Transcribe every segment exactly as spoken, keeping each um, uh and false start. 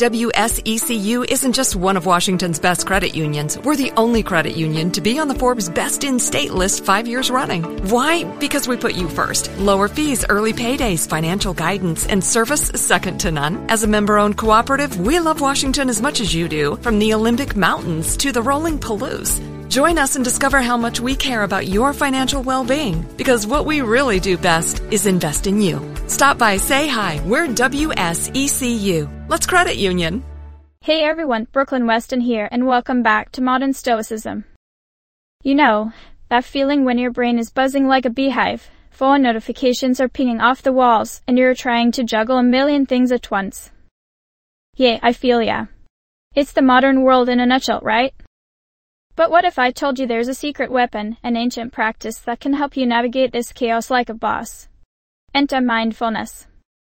W S E C U isn't just one of Washington's best credit unions. We're the only credit union to be on the Forbes Best in State list five years running. Why? Because we put you first. Lower fees, early paydays, financial guidance, and service second to none. As a member-owned cooperative, we love Washington as much as you do, from the Olympic Mountains to the rolling Palouse. Join us and discover how much we care about your financial well-being, because what we really do best is invest in you. Stop by, say hi. We're W S E C U. Let's credit union. Hey everyone, Brooklyn Weston here, and welcome back to Modern Stoicism. You know, that feeling when your brain is buzzing like a beehive, phone notifications are pinging off the walls, and you're trying to juggle a million things at once. Yeah, I feel ya. It's the modern world in a nutshell, right? But what if I told you there's a secret weapon, an ancient practice that can help you navigate this chaos like a boss? Enter mindfulness.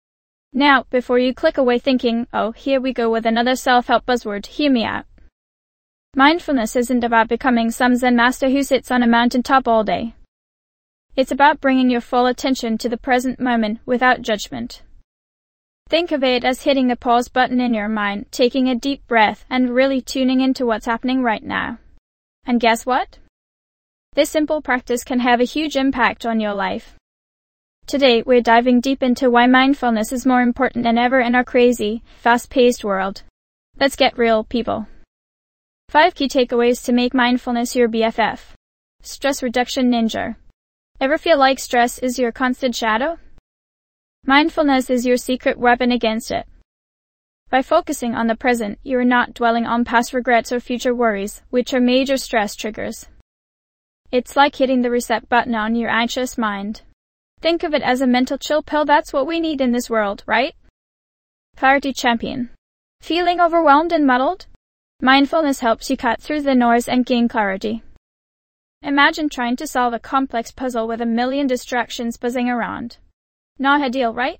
Now, before you click away thinking, oh, here we go with another self-help buzzword, hear me out. Mindfulness isn't about becoming some Zen master who sits on a mountaintop all day. It's about bringing your full attention to the present moment without judgment. Think of it as hitting the pause button in your mind, taking a deep breath, and really tuning into what's happening right now. And guess what? This simple practice can have a huge impact on your life. Today, we're diving deep into why mindfulness is more important than ever in our crazy, fast-paced world. Let's get real, people. Five key takeaways to make mindfulness your B F F. Stress reduction ninja. Ever feel like stress is your constant shadow? Mindfulness is your secret weapon against it. By focusing on the present, you are not dwelling on past regrets or future worries, which are major stress triggers. It's like hitting the reset button on your anxious mind. Think of it as a mental chill pill. That's what we need in this world, right? Clarity champion. Feeling overwhelmed and muddled? Mindfulness helps you cut through the noise and gain clarity. Imagine trying to solve a complex puzzle with a million distractions buzzing around. Not ideal, right?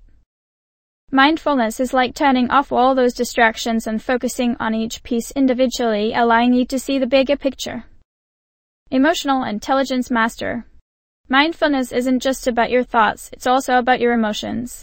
Mindfulness is like turning off all those distractions and focusing on each piece individually, allowing you to see the bigger picture. Emotional intelligence master. Mindfulness isn't just about your thoughts, it's also about your emotions.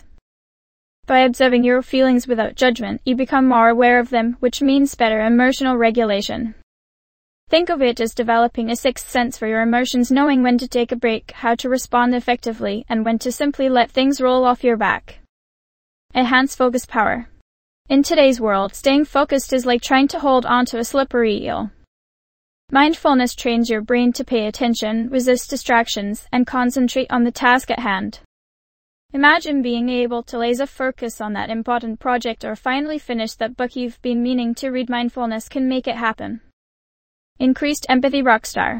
By observing your feelings without judgment, you become more aware of them, which means better emotional regulation. Think of it as developing a sixth sense for your emotions, knowing when to take a break, how to respond effectively, and when to simply let things roll off your back. Enhance focus power. In today's world, staying focused is like trying to hold onto a slippery eel. Mindfulness trains your brain to pay attention, resist distractions, and concentrate on the task at hand. Imagine being able to laser focus on that important project or finally finish that book you've been meaning to read. Mindfulness can make it happen. Increased empathy rockstar.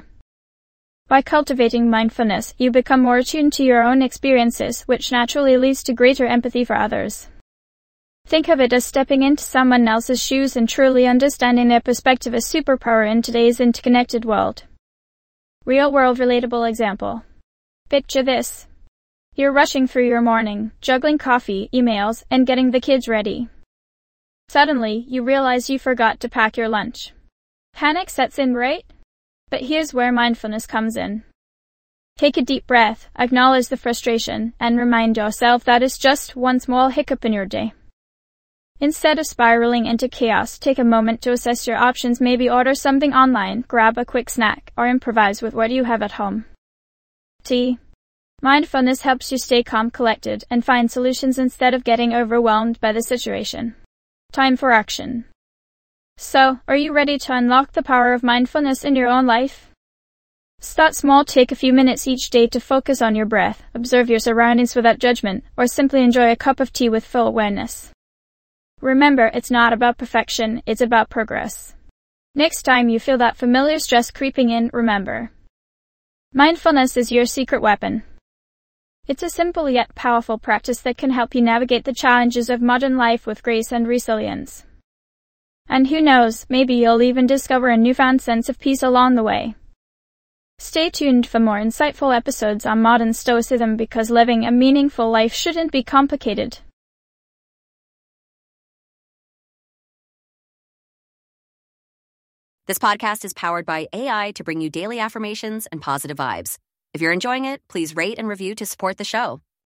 By cultivating mindfulness, you become more attuned to your own experiences, which naturally leads to greater empathy for others. Think of it as stepping into someone else's shoes and truly understanding their perspective, a superpower in today's interconnected world. Real-world relatable example. Picture this. You're rushing through your morning, juggling coffee, emails, and getting the kids ready. Suddenly, you realize you forgot to pack your lunch. Panic sets in, right? But here's where mindfulness comes in. Take a deep breath, acknowledge the frustration, and remind yourself that it's just one small hiccup in your day. Instead of spiraling into chaos, take a moment to assess your options. Maybe order something online, grab a quick snack, or improvise with what you have at home. T. Mindfulness helps you stay calm, collected, and find solutions instead of getting overwhelmed by the situation. Time for action. So, are you ready to unlock the power of mindfulness in your own life? Start small. Take a few minutes each day to focus on your breath, observe your surroundings without judgment, or simply enjoy a cup of tea with full awareness. Remember, it's not about perfection, it's about progress. Next time you feel that familiar stress creeping in, remember. Mindfulness is your secret weapon. It's a simple yet powerful practice that can help you navigate the challenges of modern life with grace and resilience. And who knows, maybe you'll even discover a newfound sense of peace along the way. Stay tuned for more insightful episodes on modern stoicism, because living a meaningful life shouldn't be complicated. This podcast is powered by A I to bring you daily affirmations and positive vibes. If you're enjoying it, please rate and review to support the show.